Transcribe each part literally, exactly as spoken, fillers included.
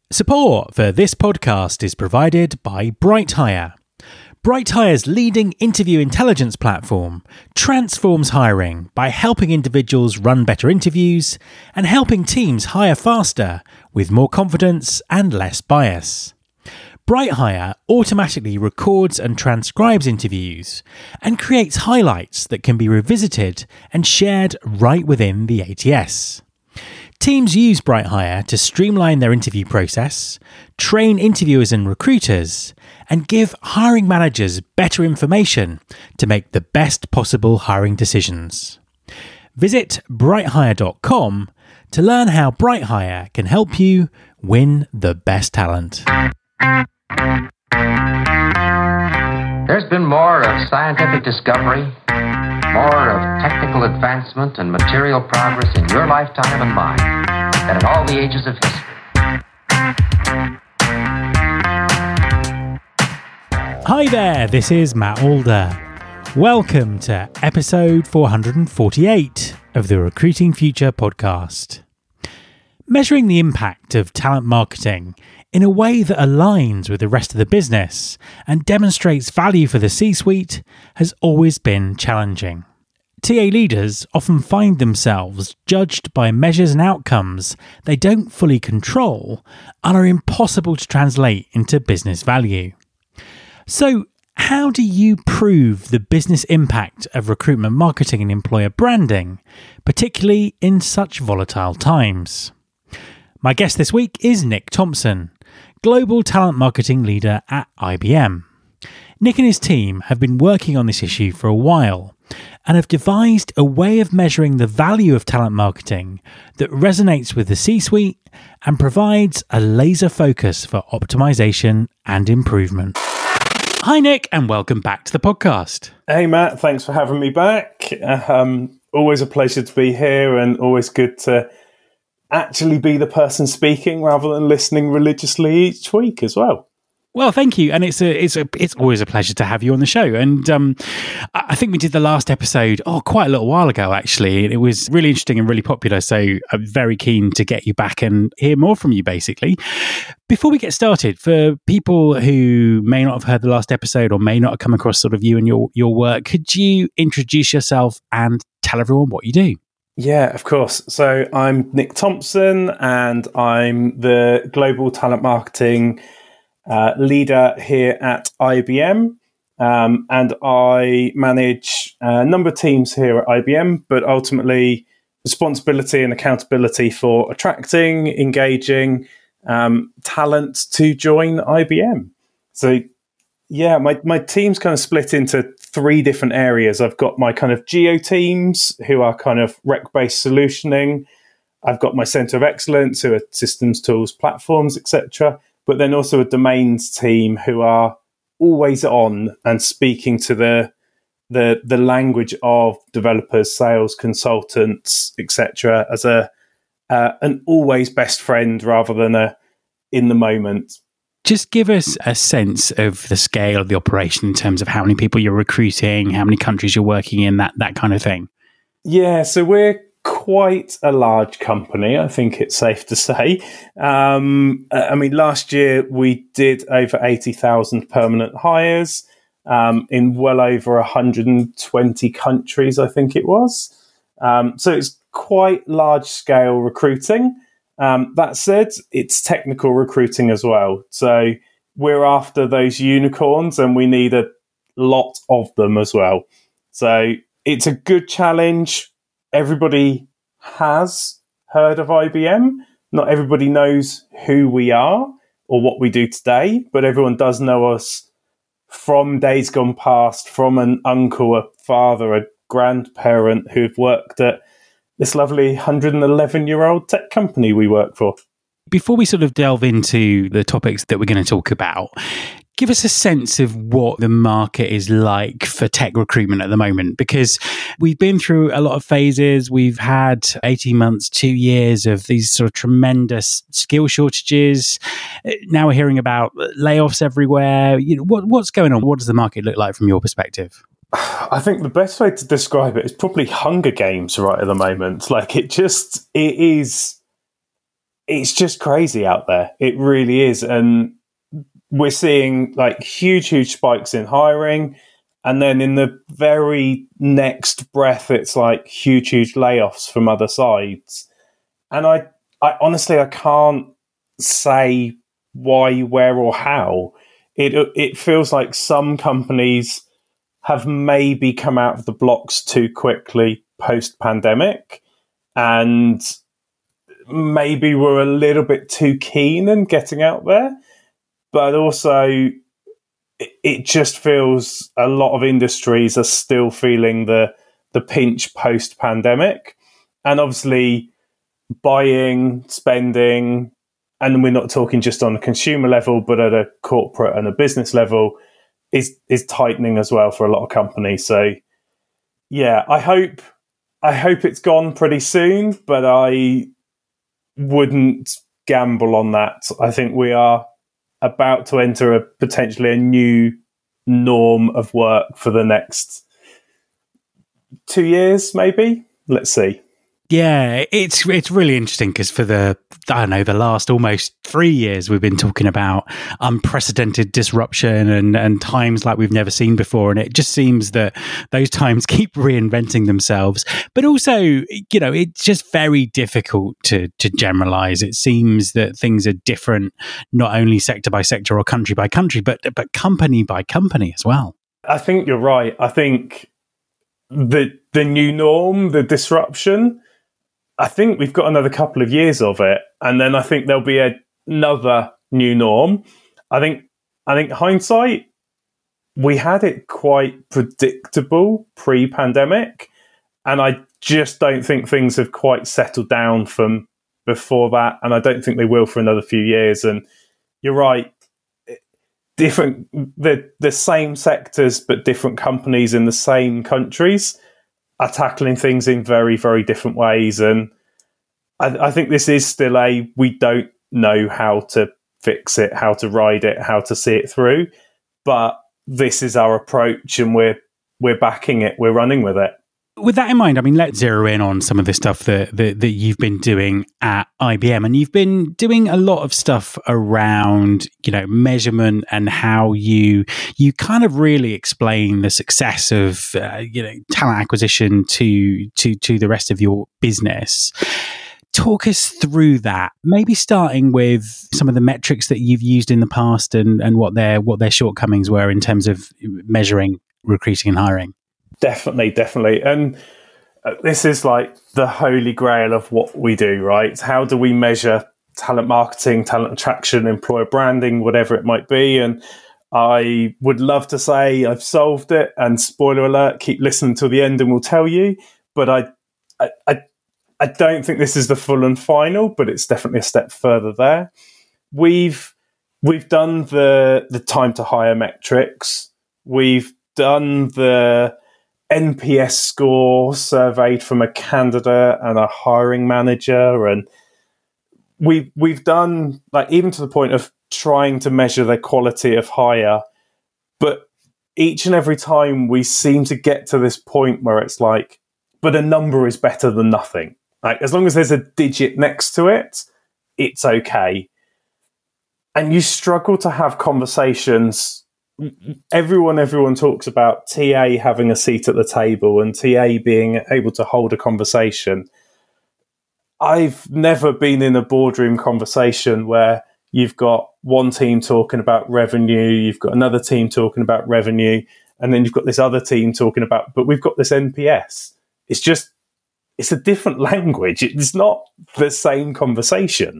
Support for this podcast is provided by BrightHire. BrightHire's leading interview intelligence platform transforms hiring by helping individuals run better interviews and helping teams hire faster with more confidence and less bias. BrightHire automatically records and transcribes interviews and creates highlights that can be revisited and shared right within the A T S. Teams use BrightHire to streamline their interview process, train interviewers and recruiters, and give hiring managers better information to make the best possible hiring decisions. Visit bright hire dot com to learn how BrightHire can help you win the best talent. There's been more of scientific discovery, more of technical advancement and material progress in your lifetime and mine than in all the ages of history. Hi there, this is Matt Alder. Welcome to episode four hundred forty-eight of the Recruiting Future podcast. Measuring the impact of talent marketing in a way that aligns with the rest of the business and demonstrates value for the C-suite has always been challenging. T A leaders often find themselves judged by measures and outcomes they don't fully control and are impossible to translate into business value. So, how do you prove the business impact of recruitment marketing and employer branding, particularly in such volatile times? My guest this week is Nick Thompson, Global Talent Marketing Leader at I B M. Nick and his team have been working on this issue for a while and have devised a way of measuring the value of talent marketing that resonates with the C-suite and provides a laser focus for optimization and improvement. Hi Nick, and welcome back to the podcast. Hey Matt, thanks for having me back. Um, always a pleasure to be here and always good to actually be the person speaking rather than listening religiously each week as well. Well, thank you, and it's a it's a it's always a pleasure to have you on the show. And um, I think we did the last episode oh quite a little while ago actually, and it was really interesting and really popular. So I'm very keen to get you back and hear more from you. Basically, before we get started, for people who may not have heard the last episode or may not have come across sort of you and your your work, could you introduce yourself and tell everyone what you do? Yeah, of course. So I'm Nick Thompson, and I'm the Global Talent Marketing uh, Leader here at I B M. Um, and I manage a number of teams here at I B M, but ultimately responsibility and accountability for attracting, engaging um, talent to join I B M. So yeah, my, my team's kind of split into three different areas. I've got my kind of geo teams who are kind of rec-based solutioning. I've got my center of excellence who are systems, tools, platforms, et cetera. But then also a domains team who are always on and speaking to the the the language of developers, sales, consultants, et cetera, as a uh, an always best friend rather than a in the moment. Just give us a sense of the scale of the operation in terms of how many people you're recruiting, how many countries you're working in, that that kind of thing. Yeah, so we're quite a large company, I think it's safe to say. Um, I mean, last year we did over eighty thousand permanent hires um, in well over one hundred twenty countries, I think it was. Um, so it's quite large scale recruiting. Um, that said, it's technical recruiting as well. So we're after those unicorns and we need a lot of them as well. So it's a good challenge. Everybody has heard of I B M. Not everybody knows who we are or what we do today, but everyone does know us from days gone past, from an uncle, a father, a grandparent who've worked at this lovely one hundred eleven year old tech company we work for. Before we sort of delve into the topics that we're going to talk about, give us a sense of what the market is like for tech recruitment at the moment, because we've been through a lot of phases. We've had eighteen months, two years of these sort of tremendous skill shortages. Now we're hearing about layoffs everywhere. You know, what, what's going on? What does the market look like from your perspective? I think the best way to describe it is probably Hunger Games right at the moment. Like it just, it is it's just crazy out there. It really is. And we're seeing like huge, huge spikes in hiring. And then in the very next breath, it's like huge, huge layoffs from other sides. And I, I honestly, I can't say why, where, or how. It it feels like some companies have maybe come out of the blocks too quickly post-pandemic, and maybe we're a little bit too keen in getting out there. But also, it just feels a lot of industries are still feeling the the pinch post-pandemic. And obviously, buying, spending, and we're not talking just on a consumer level, but at a corporate and a business level, is is tightening as well for a lot of companies. So, yeah, I hope I hope it's gone pretty soon, but I wouldn't gamble on that. I think we are about to enter a potentially a new norm of work for the next two years, maybe. Let's see. Yeah, it's it's really interesting because for the, I don't know, the last almost three years, we've been talking about unprecedented disruption and, and times like we've never seen before. And it just seems that those times keep reinventing themselves. But also, you know, it's just very difficult to, to generalize. It seems that things are different, not only sector by sector or country by country, but but company by company as well. I think you're right. I think the the new norm, the disruption, I think we've got another couple of years of it, and then I think there'll be a, another new norm. I think, I think hindsight, we had it quite predictable pre-pandemic, and I just don't think things have quite settled down from before that, and I don't think they will for another few years. And you're right, different the the same sectors but different companies in the same countries are tackling things in very, very different ways. And I, I think this is still a, we don't know how to fix it, how to ride it, how to see it through. But this is our approach, and we're we're backing it, we're running with it. With that in mind, I mean, let's zero in on some of the stuff that, that that you've been doing at I B M, and you've been doing a lot of stuff around, you know, measurement and how you you kind of really explain the success of uh, you know, talent acquisition to to to the rest of your business. Talk us through that, maybe starting with some of the metrics that you've used in the past and and what their what their shortcomings were in terms of measuring recruiting and hiring. Definitely, definitely. And this is like the holy grail of what we do, right? How do we measure talent marketing, talent attraction, employer branding, whatever it might be? And I would love to say I've solved it, and spoiler alert, keep listening till the end and we'll tell you. But I, I, I, I don't think this is the full and final, but it's definitely a step further there. We've we've done the the time to hire metrics. We've done the N P S score surveyed from a candidate and a hiring manager, and we've we've done, like, even to the point of trying to measure the quality of hire. But each and every time we seem to get to this point where it's like, but a number is better than nothing. Like, as long as there's a digit next to it, it's okay. And you struggle to have conversations. Everyone, everyone talks about T A having a seat at the table and T A being able to hold a conversation. I've never been in a boardroom conversation where you've got one team talking about revenue, you've got another team talking about revenue, and then you've got this other team talking about, but we've got this N P S. It's just, it's a different language. It's not the same conversation.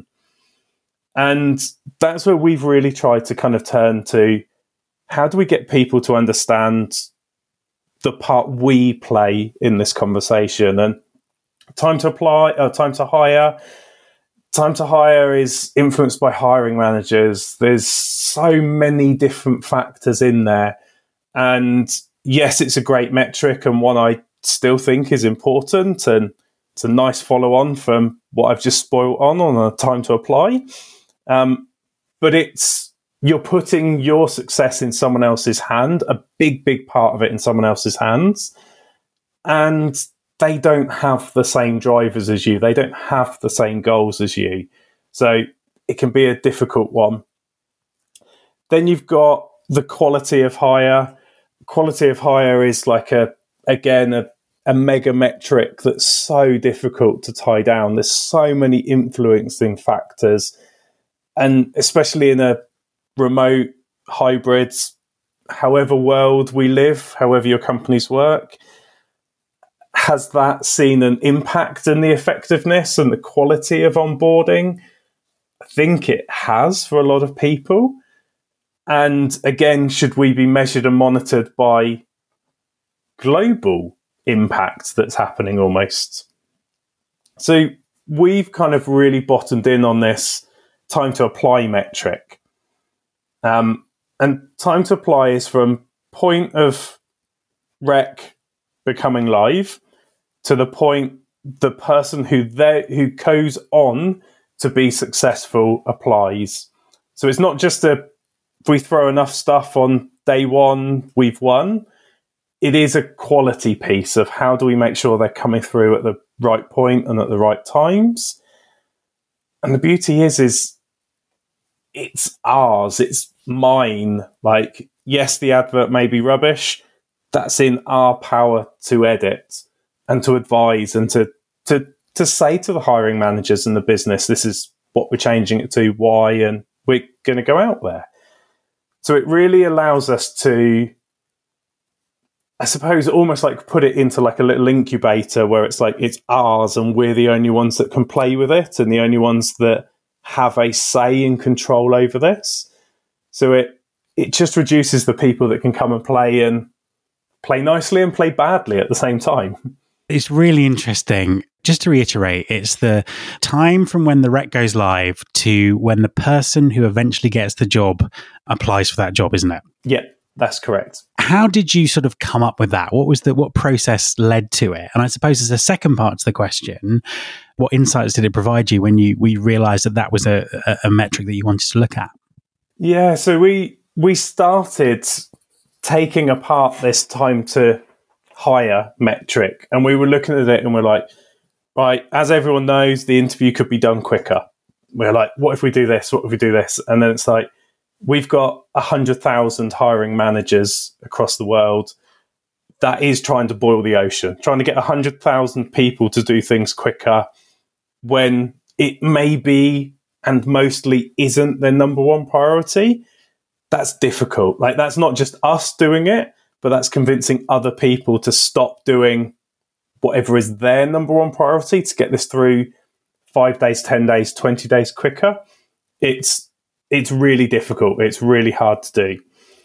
And that's where we've really tried to kind of turn to, how do we get people to understand the part we play in this conversation? And time to apply, uh, time to hire. Time to hire is influenced by hiring managers. There's so many different factors in there. And yes, it's a great metric, and one I still think is important. And it's a nice follow on from what I've just spoiled on, on a time to apply. Um, but it's, you're putting your success in someone else's hand, a big, big part of it in someone else's hands. And they don't have the same drivers as you. They don't have the same goals as you. So it can be a difficult one. Then you've got the quality of hire. Quality of hire is like a, again, a, a mega metric that's so difficult to tie down. There's so many influencing factors. And especially in a remote, hybrid, however world we live, however your companies work, has that seen an impact in the effectiveness and the quality of onboarding? I think it has for a lot of people. And again, should we be measured and monitored by global impact that's happening almost? So we've kind of really bottomed in on this time to apply metric. Um, and time to apply is from point of rec becoming live to the point the person who they, who goes on to be successful applies. So it's not just a, if we throw enough stuff on day one, we've won. It is a quality piece of how do we make sure they're coming through at the right point and at the right times. And the beauty is, is it's ours, it's mine. Like, yes, the advert may be rubbish. That's in our power to edit and to advise and to, to, to say to the hiring managers in the business, this is what we're changing it to, why, and we're going to go out there. So it really allows us to, I suppose, almost like put it into like a little incubator where it's like it's ours and we're the only ones that can play with it and the only ones that have a say and control over this. So it it just reduces the people that can come and play and play nicely and play badly at the same time. It's really interesting. Just to reiterate, it's the time from when the rec goes live to when the person who eventually gets the job applies for that job, isn't it? Yeah, that's correct. How did you sort of come up with that? What was the what process led to it? And I suppose as a second part to the question, what insights did it provide you when you we realised that that was a, a, a metric that you wanted to look at? Yeah, so we we started taking apart this time to hire metric, and we were looking at it and we're like, right, as everyone knows, the interview could be done quicker. We're like, what if we do this? What if we do this? And then it's like, we've got one hundred thousand hiring managers across the world. That is trying to boil the ocean, trying to get one hundred thousand people to do things quicker when it may be and mostly isn't their number one priority. That's difficult. Like, that's not just us doing it, but that's convincing other people to stop doing whatever is their number one priority to get this through five days, ten days, twenty days quicker. It's it's really difficult. It's really hard to do.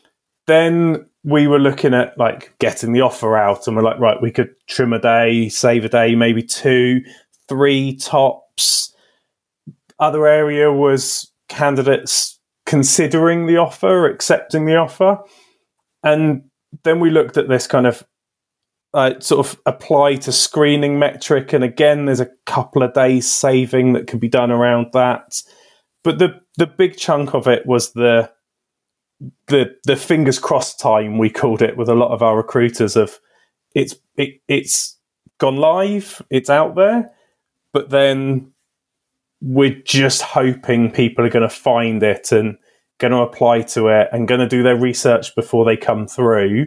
Then we were looking at like getting the offer out and we're like, right, we could trim a day, save a day, maybe two, three tops. Other area was candidates considering the offer, accepting the offer. And then we looked at this kind of uh, sort of apply to screening metric. And again, there's a couple of days saving that can be done around that. But the, the big chunk of it was the, the the fingers crossed time, we called it with a lot of our recruiters, of it's it, it's gone live, it's out there, but then we're just hoping people are going to find it and going to apply to it and going to do their research before they come through.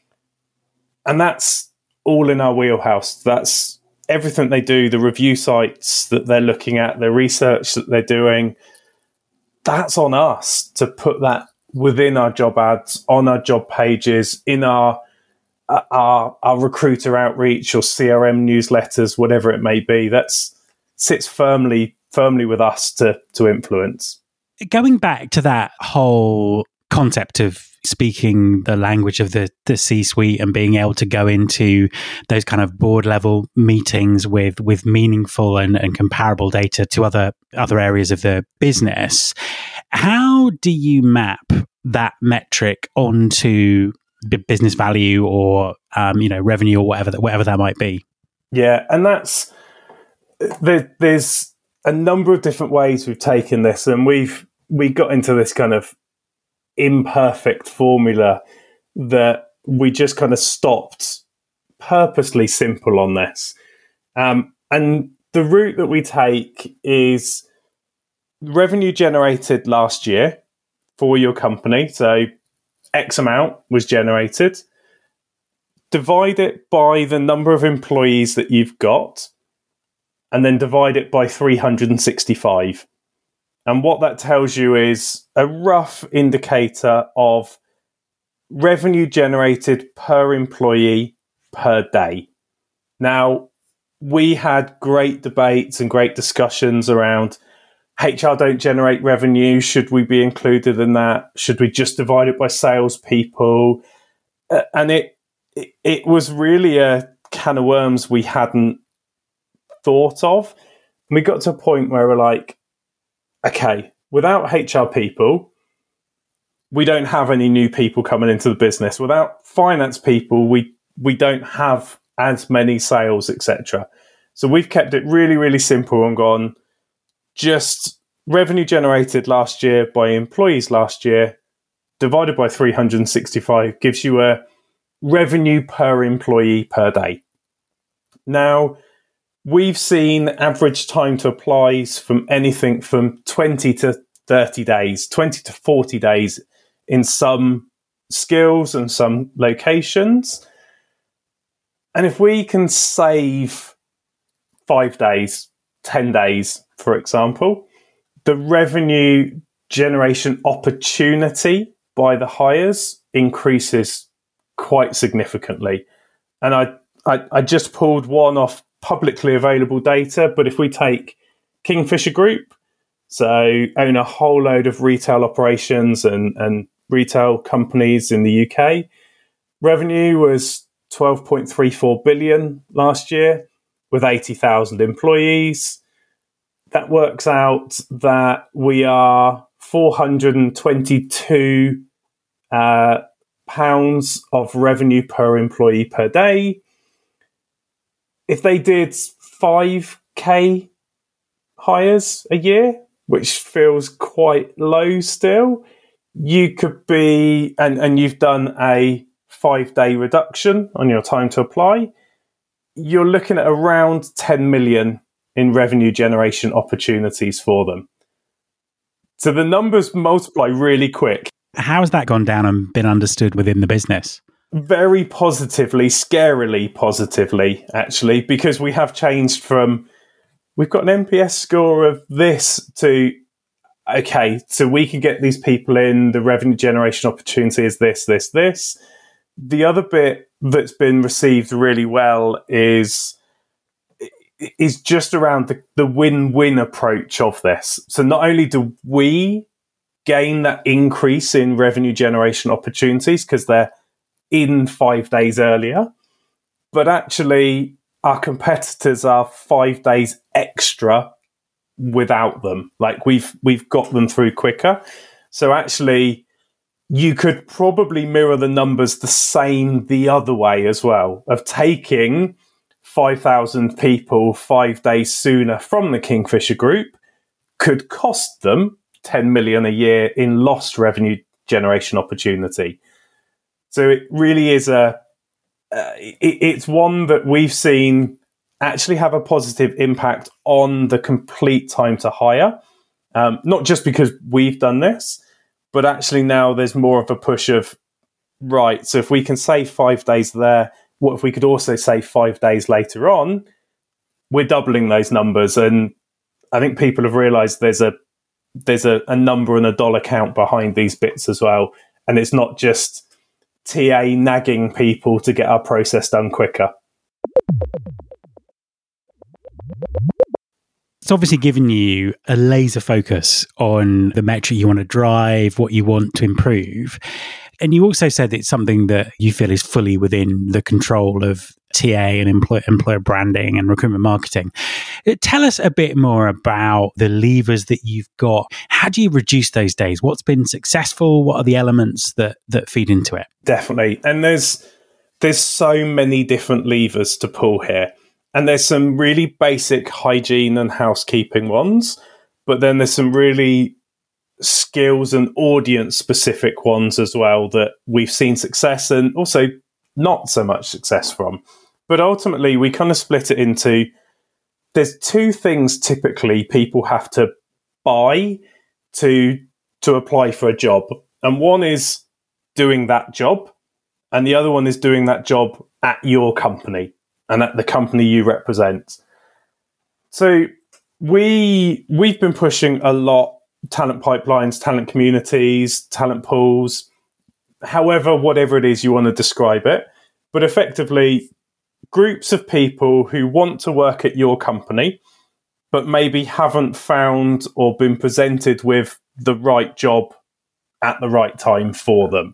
And that's all in our wheelhouse. That's everything they do, the review sites that they're looking at, the research that they're doing. That's on us to put that within our job ads, on our job pages, in our uh, our, our recruiter outreach or C R M newsletters, whatever it may be. That's sits firmly firmly with us to to influence. Going back to that whole concept of speaking the language of the, the C-suite and being able to go into those kind of board level meetings with with meaningful and, and comparable data to other other areas of the business, how do you map that metric onto the business value or um, you know revenue or whatever that whatever that might be? Yeah, and that's there, there's a number of different ways we've taken this, and we've we got into this kind of imperfect formula that we just kind of stopped purposely simple on this. Um, and the route that we take is revenue generated last year for your company, so X amount was generated, divide it by the number of employees that you've got, and then divide it by three hundred sixty-five. And what that tells you is a rough indicator of revenue generated per employee per day. Now, we had great debates and great discussions around H R don't generate revenue. Should we be included in that? Should we just divide it by salespeople? Uh, and it, it it was really a can of worms we hadn't thought of. And we got to a point where we're like, okay, without H R people, we don't have any new people coming into the business. Without finance people, we we don't have as many sales, et cetera. So we've kept it really, really simple and gone, just revenue generated last year by employees last year divided by three hundred sixty-five gives you a revenue per employee per day. Now, we've seen average time to applies from anything from twenty to thirty days, twenty to forty days in some skills and some locations. And if we can save five days, ten days, for example, the revenue generation opportunity by the hires increases quite significantly. And I, I, I just pulled one off publicly available data, but if we take Kingfisher Group, so own a whole load of retail operations and, and retail companies in the U K, revenue was twelve point three four billion last year with eighty thousand employees. That works out that we are four hundred twenty-two uh, pounds of revenue per employee per day. If they did five K hires a year, which feels quite low still, you could be, and, and you've done a five day reduction on your time to apply, you're looking at around ten million in revenue generation opportunities for them. So the numbers multiply really quick. How has that gone down and been understood within the business? Very positively, scarily positively, actually, because we have changed from, we've got an N P S score of this to, okay, so we can get these people in, the revenue generation opportunity is this, this, this. The other bit that's been received really well is is just around the, the win-win approach of this. So not only do we gain that increase in revenue generation opportunities because they're in five days earlier, but actually our competitors are five days extra without them. Like we've we've got them through quicker. So actually you could probably mirror the numbers the same the other way as well, of taking five thousand people five days sooner from the Kingfisher Group could cost them ten million a year in lost revenue generation opportunity. So it really is a, uh, it, it's one that we've seen actually have a positive impact on the complete time to hire. Um, not just because we've done this, but actually now there's more of a push of, right, so if we can save five days there, what if we could also save five days later on? We're doubling those numbers. And I think people have realized there's a there's a, a number and a dollar count behind these bits as well. And it's not just T A nagging people to get our process done quicker. It's obviously given you a laser focus on the metric you want to drive, what you want to improve. And you also said it's something that you feel is fully within the control of T A and employer, employer branding and recruitment marketing. Tell us a bit more about the levers that you've got. How do you reduce those days? What's been successful? What are the elements that, that feed into it? Definitely. And there's there's so many different levers to pull here. And there's some really basic hygiene and housekeeping ones, but then there's some really skills and audience specific ones as well that we've seen success and also not so much success from. But ultimately, we kind of split it into, there's two things typically people have to buy to to apply for a job. And one is doing that job, and the other one is doing that job at your company and at the company you represent. So we we've been pushing a lot talent pipelines, talent communities, talent pools, however, whatever it is you want to describe it. But effectively, groups of people who want to work at your company, but maybe haven't found or been presented with the right job at the right time for them.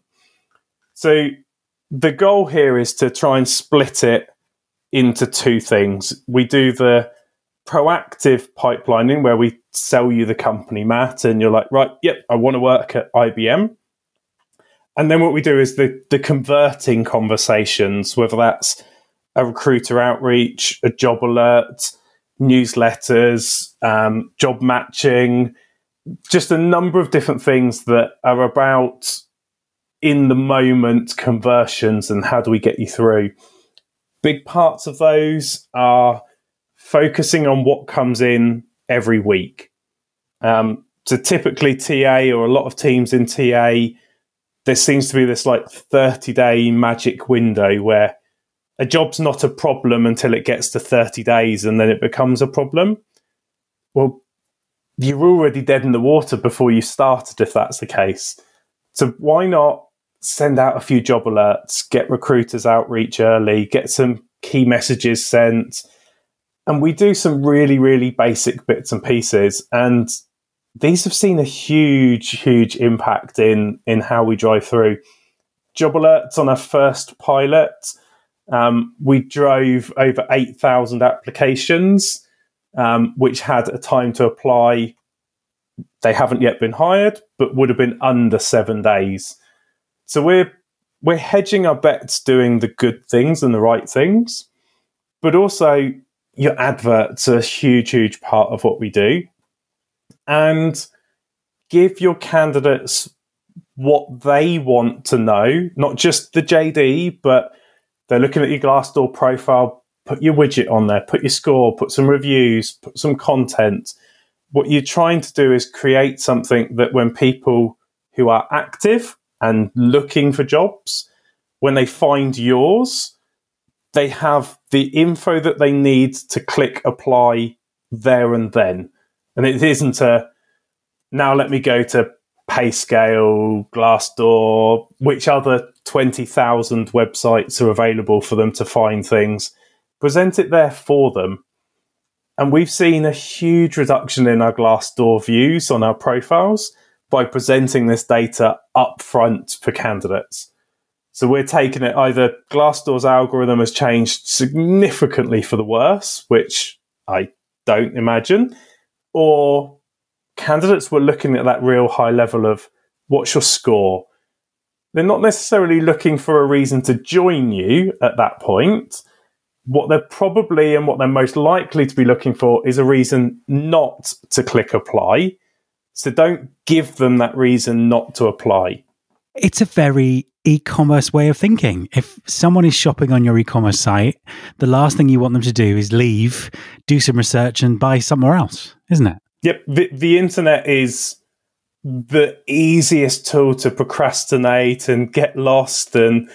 So the goal here is to try and split it into two things. We do the proactive pipelining where we sell you the company, Matt, and you're like, right, yep, I want to work at I B M. And then what we do is the, the converting conversations, whether that's a recruiter outreach, a job alert, newsletters, um, job matching, just a number of different things that are about in the moment conversions and how do we get you through. Big parts of those are focusing on what comes in every week. Um, so typically T A, or a lot of teams in T A, there seems to be this like thirty day magic window where a job's not a problem until it gets to thirty days and then it becomes a problem. Well, you're already dead in the water before you started if that's the case. So why not send out a few job alerts, get recruiters outreach early, get some key messages sent. And we do some really, really basic bits and pieces. And these have seen a huge, huge impact in, in how we drive through. Job alerts on our first pilot, um, we drove over eight thousand applications, um, which had a time to apply. They haven't yet been hired, but would have been under seven days. So we're we're hedging our bets doing the good things and the right things, but also your adverts are a huge, huge part of what we do. And give your candidates what they want to know, not just the J D, but they're looking at your Glassdoor profile, put your widget on there, put your score, put some reviews, put some content. What you're trying to do is create something that when people who are active and looking for jobs, when they find yours, they have the info that they need to click apply there and then. And it isn't a, now let me go to PayScale, Glassdoor, which other twenty thousand websites are available for them to find things. Present it there for them. And we've seen a huge reduction in our Glassdoor views on our profiles by presenting this data up front for candidates. So we're taking it, either Glassdoor's algorithm has changed significantly for the worse, which I don't imagine, or candidates were looking at that real high level of what's your score. They're not necessarily looking for a reason to join you at that point. What they're probably and what they're most likely to be looking for is a reason not to click apply. So don't give them that reason not to apply. It's a very e-commerce way of thinking. If someone is shopping on your e-commerce site, the last thing you want them to do is leave, do some research and buy somewhere else, isn't it? Yep. The, the internet is the easiest tool to procrastinate and get lost and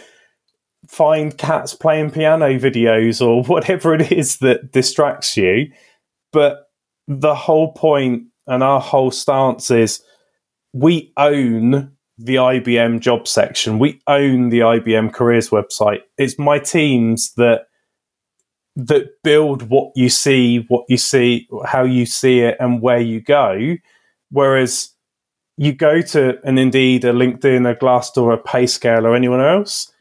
find cats playing piano videos or whatever it is that distracts you. But the whole point and our whole stance is we own the I B M job section. We own the I B M careers website. It's my teams that that build what you see, what you see, how you see it, and where you go. Whereas you go to an Indeed, a LinkedIn, a Glassdoor, a PayScale, or anyone else,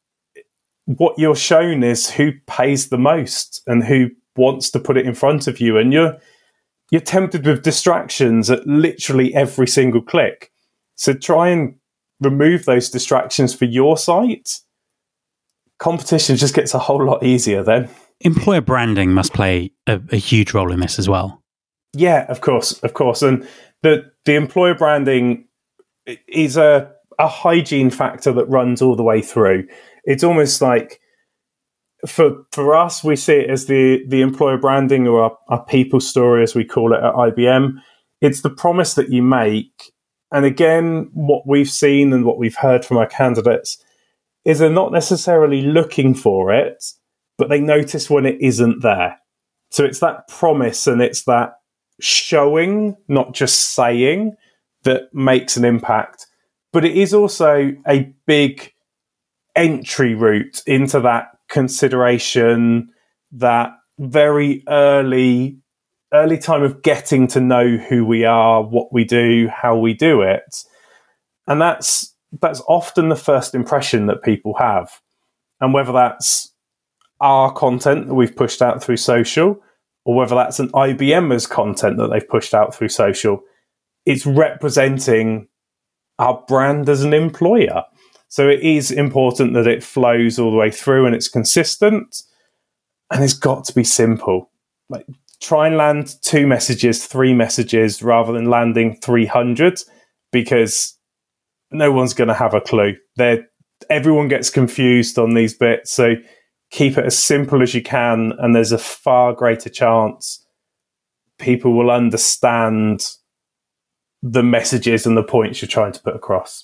what you're shown is who pays the most and who wants to put it in front of you. And you're you're tempted with distractions at literally every single click. So try and remove those distractions for your site. Competition just gets a whole lot easier then. Employer branding must play a, a huge role in this as well. Yeah, of course, of course. And the the employer branding is a, a hygiene factor that runs all the way through. It's almost like, for for us, we see it as the, the employer branding, or our, our people story, as we call it at I B M. It's the promise that you make. And again, what we've seen and what we've heard from our candidates is they're not necessarily looking for it, but they notice when it isn't there. So it's that promise and it's that showing, not just saying, that makes an impact. But it is also a big entry route into that consideration, that very early early time of getting to know who we are, what we do, how we do it. And that's that's often the first impression that people have. And whether that's our content that we've pushed out through social, or whether that's an I B M's content that they've pushed out through social, it's representing our brand as an employer. So it is important that it flows all the way through and it's consistent, and it's got to be simple. Like, try and land two messages, three messages, rather than landing three hundred, because no one's going to have a clue. They're, everyone gets confused on these bits. So keep it as simple as you can, and there's a far greater chance people will understand the messages and the points you're trying to put across.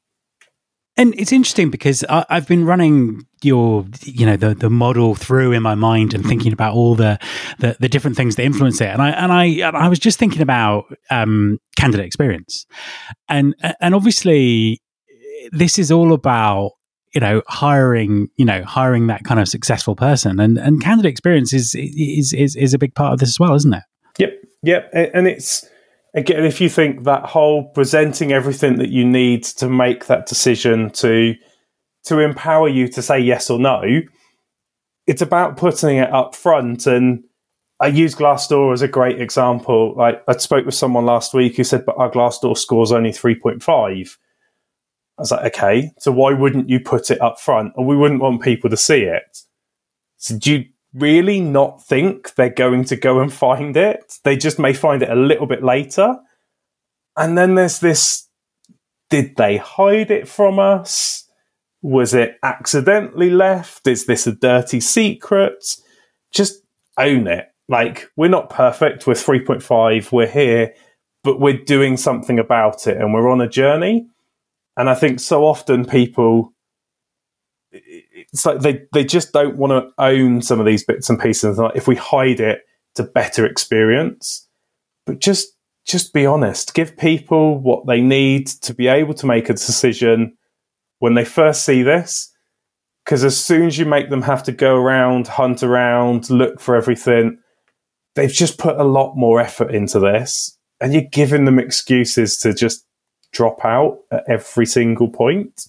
And it's interesting because I, I've been running your, you know, the the model through in my mind and thinking about all the, the the different things that influence it. And I and I and I was just thinking about um, candidate experience, and and obviously this is all about, you know, hiring, you know, hiring that kind of successful person, and and candidate experience is is is is a big part of this as well, isn't it? Yep, yep, and it's. Again, if you think that whole presenting everything that you need to make that decision to to empower you to say yes or no, it's about putting it up front. And I use Glassdoor as a great example. Like, I spoke with someone last week who said, but our Glassdoor score's only three point five. I was like, okay, so why wouldn't you put it up front? Or we wouldn't want people to see it. So do you really not think they're going to go and find it? They just may find it a little bit later. And then there's this, did they hide it from us? Was it accidentally left? Is this a dirty secret? Just own it. Like, we're not perfect. We're three point five. We're here, but we're doing something about it, and we're on a journey. And I think so often people, it's like they, they just don't want to own some of these bits and pieces. Like, if we hide it, it's a better experience. But just just be honest. Give people what they need to be able to make a decision when they first see this. Because as soon as you make them have to go around, hunt around, look for everything, they've just put a lot more effort into this. And you're giving them excuses to just drop out at every single point.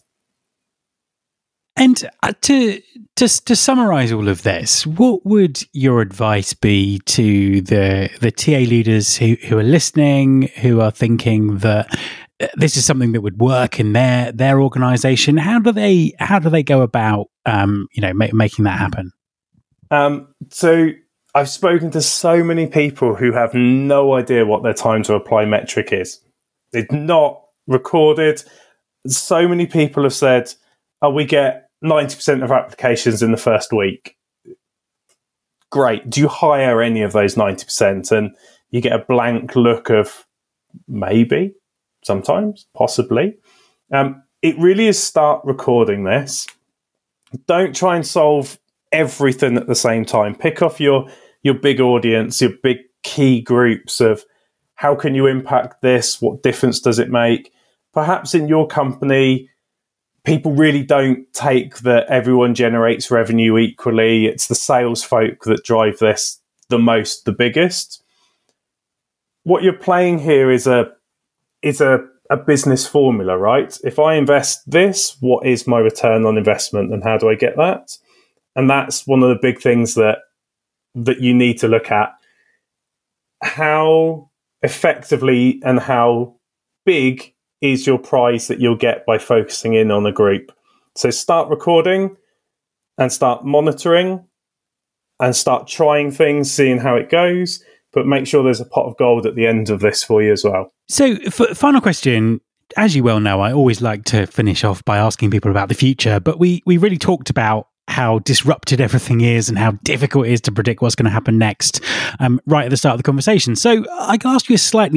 And uh, to to to summarize all of this, what would your advice be to the the T A leaders who, who are listening, who are thinking that this is something that would work in their their organization? How do they how do they go about um, you know ma- making that happen? Um, so I've spoken to so many people who have no idea what their time to apply metric is. It's not recorded. So many people have said, oh, we get ninety percent of applications in the first week. Great. Do you hire any of those ninety percent? And you get a blank look of maybe, sometimes, possibly. Um, it really is start recording this. Don't try and solve everything at the same time. Pick off your, your big audience, your big key groups of how can you impact this? What difference does it make? Perhaps in your company, people really don't take that everyone generates revenue equally. It's the sales folk that drive this the most, the biggest. What you're playing here is a is a, a business formula, right? If I invest this, what is my return on investment and how do I get that? And that's one of the big things that that you need to look at. How effectively and how big is your prize that you'll get by focusing in on a group. So start recording and start monitoring and start trying things, seeing how it goes, but make sure there's a pot of gold at the end of this for you as well. So f- final question, as you well know, I always like to finish off by asking people about the future, but we, we really talked about how disrupted everything is and how difficult it is to predict what's going to happen next um, right at the start of the conversation. So I can ask you a slightly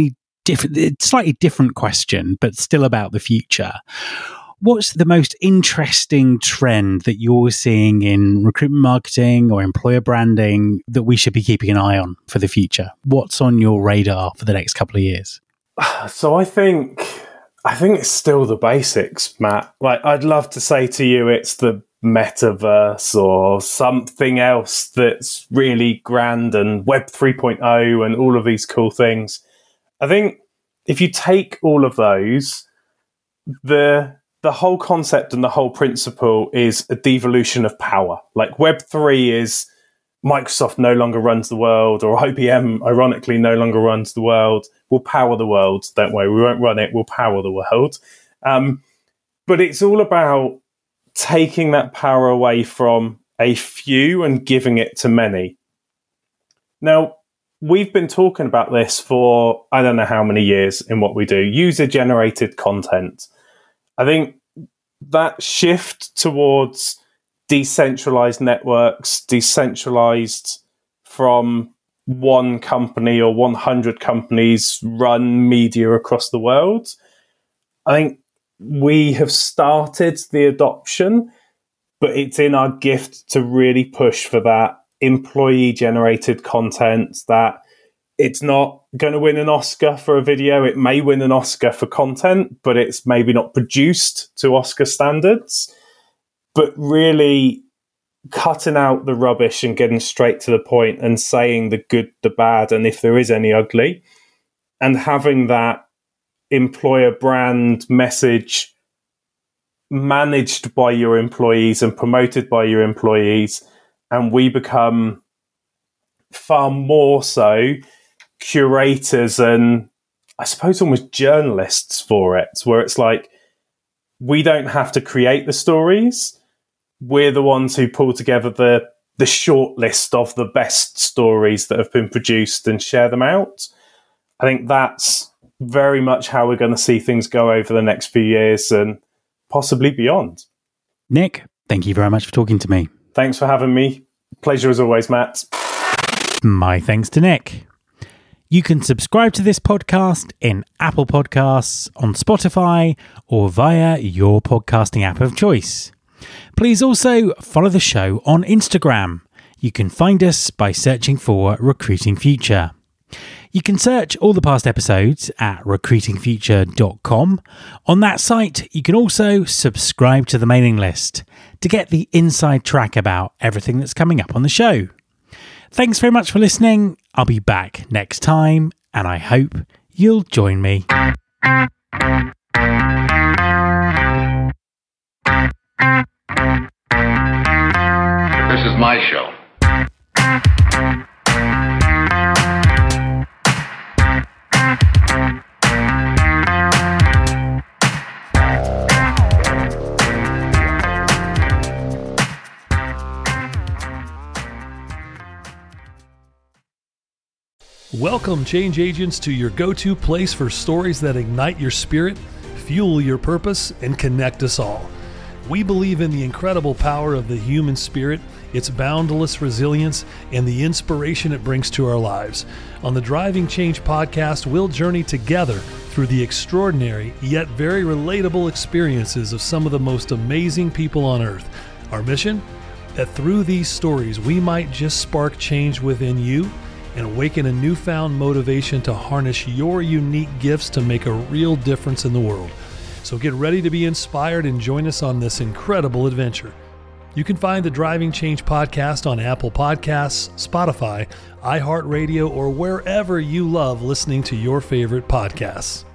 different, slightly different question, but still about the future. What's the most interesting trend that you're seeing in recruitment marketing or employer branding that we should be keeping an eye on for the future? What's on your radar for the next couple of years? So I think I think it's still the basics, Matt. Like, I'd love to say to you it's the metaverse or something else that's really grand and Web three point oh and all of these cool things. I think if you take all of those, the the whole concept and the whole principle is a devolution of power. Like, Web three is Microsoft no longer runs the world, or I B M, ironically, no longer runs the world. We'll power the world, don't worry. We won't run it, we'll power the world. Um, but it's all about taking that power away from a few and giving it to many. Now, we've been talking about this for I don't know how many years in what we do, user-generated content. I think that shift towards decentralized networks, decentralized from one company or one hundred companies run media across the world, I think we have started the adoption, but it's in our gift to really push for that employee-generated content, that it's not going to win an Oscar for a video. It may win an Oscar for content, but it's maybe not produced to Oscar standards. But really cutting out the rubbish and getting straight to the point and saying the good, the bad, and if there is any ugly, and having that employer brand message managed by your employees and promoted by your employees. And we become far more so curators and I suppose almost journalists for it, where it's like, we don't have to create the stories. We're the ones who pull together the the short list of the best stories that have been produced and share them out. I think that's very much how we're going to see things go over the next few years and possibly beyond. Nick, thank you very much for talking to me. Thanks for having me. Pleasure as always, Matt. My thanks to Nick. You can subscribe to this podcast in Apple Podcasts, on Spotify, or via your podcasting app of choice. Please also follow the show on Instagram. You can find us by searching for Recruiting Future. You can search all the past episodes at recruiting future dot com. On that site, you can also subscribe to the mailing list to get the inside track about everything that's coming up on the show. Thanks very much for listening. I'll be back next time, and I hope you'll join me. This is my show. Welcome, change agents, to your go-to place for stories that ignite your spirit, fuel your purpose, and connect us all. We believe in the incredible power of the human spirit, its boundless resilience, and the inspiration it brings to our lives. On the Driving Change podcast, we'll journey together through the extraordinary yet very relatable experiences of some of the most amazing people on earth. Our mission? That through these stories, we might just spark change within you and awaken a newfound motivation to harness your unique gifts to make a real difference in the world. So get ready to be inspired and join us on this incredible adventure. You can find the Driving Change podcast on Apple Podcasts, Spotify, iHeartRadio, or wherever you love listening to your favorite podcasts.